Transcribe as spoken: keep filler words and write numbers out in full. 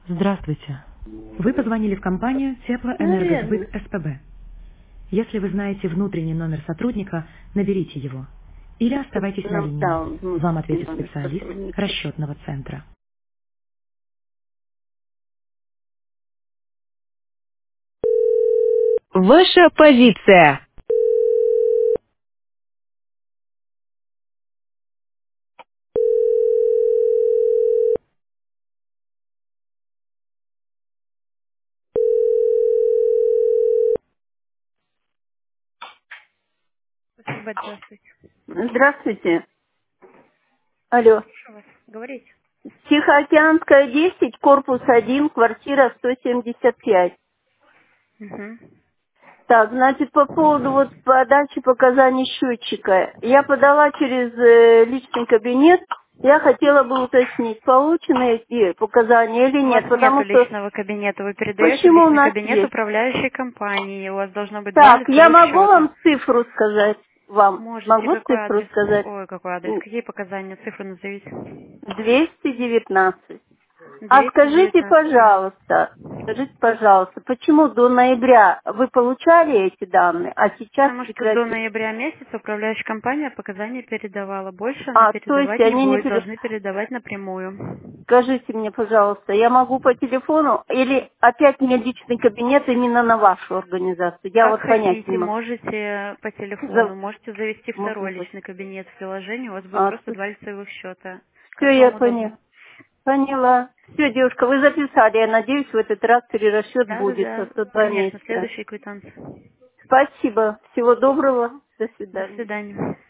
Здравствуйте. Вы позвонили в компанию Теплоэнергосбыт Наверное. СПБ. Если вы знаете внутренний номер сотрудника, наберите его. Или оставайтесь на Ну, линии. да, Вам внутренний ответит номер специалист сотрудника. расчетного центра. Ваша позиция. Спасибо, здравствуйте. Здравствуйте. Алло. Слушаю вас. Говорите. Тихоокеанская десять, корпус один, квартира сто семьдесят пять. Угу. Так, значит, по поводу вот подачи показаний счетчика. Я подала через э, личный кабинет. Я хотела бы уточнить, получены эти показания или У вас нет, нету потому что личного кабинета, вы передаете в почему у личный нас кабинет есть? управляющей компании. У вас должно быть два Так, я лицевых могу счета. вам цифру сказать? Вам Можете, могу какой цифру адрес? сказать? Ой, какой адрес? Какие показания? Цифры назовите. двести девятнадцать. А двести скажите, девятнадцать. пожалуйста, скажите, пожалуйста, почему до ноября вы получали эти данные, а сейчас Потому что до прекратили? ноября месяца управляющая компания показания передавала. Больше она А, то есть передавать не они не будет, пере... должны передавать напрямую. Скажите мне, пожалуйста, я могу по телефону или опять мне личный кабинет именно на вашу организацию? Я Как вот понять не хотите, могу. можете по телефону, За- можете завести Можно второй будет. личный кабинет в приложении, у вас будет А, просто два лицевых счета. все, Как я вам удобно? поняла. Поняла. Все, девушка, вы записали. Я надеюсь, в этот раз перерасчет Да, да, будет, а да. то два Конечно, месяца. следующий квитанция. Спасибо. Всего доброго. До До свидания. свидания.